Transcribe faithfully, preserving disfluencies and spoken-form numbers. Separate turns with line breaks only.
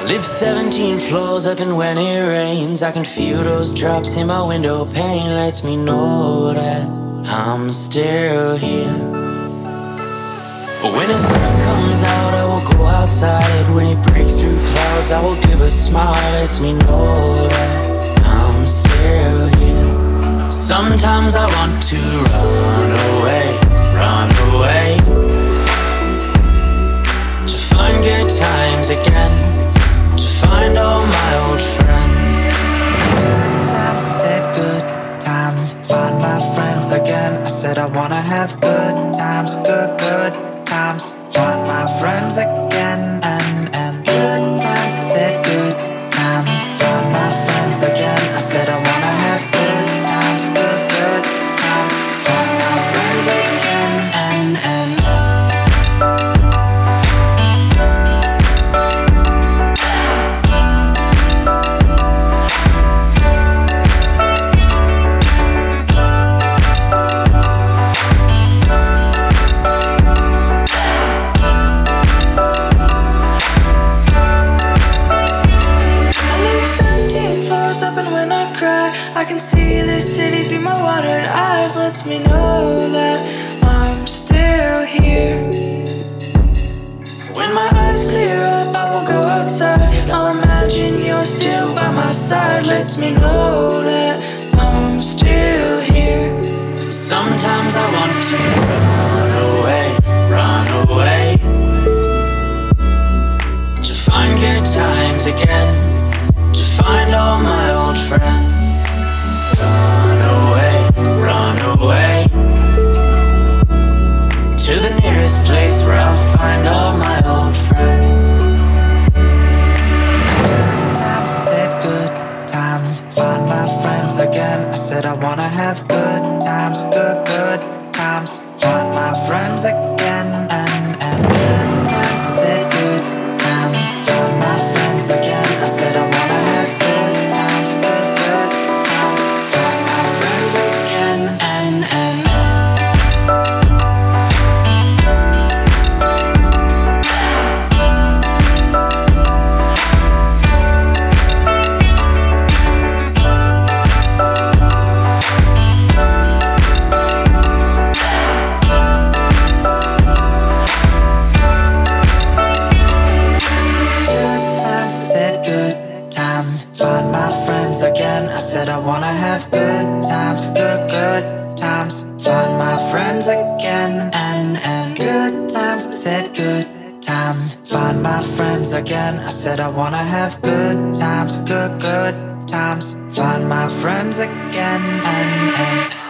Live seventeen floors up, and when it rains I can feel those drops in my window pane. Lets me know that I'm still here. When the sun comes out I will go outside. When it breaks through clouds I will give a smile. Lets me know that I'm still here. Sometimes I want to run away, run away, to find good times again, to find all my old friends.
Good times, I said good times, find my friends again. I said I wanna have good times, good, good times, find my friends again. And, and good times, I said good times, find my friends again. I said I wanna have good times, good, good times, find my friends again. And, and up, and when I cry I can see this city through my watered eyes. Lets me know that I'm still here. When my eyes clear up I will go outside. I'll imagine you're still by my side. Lets me know that I'm still here.
Sometimes I want to run away, run away, to find good times again, to find all my old friends. Run away, run away, to the nearest place where I'll find all my old friends.
Good times, I said good times, find my friends again. I said I wanna have good times, good, good times, find my friends again. And, and good times, I said good times, find my friends again. I said I wanna have good times, good, good times, find my friends again. And, and find my friends again. I said I wanna have good times, good, good times, find my friends again. And, and good times, I said good times, find my friends again. I said I wanna have good times, good, good times, find my friends again. And, and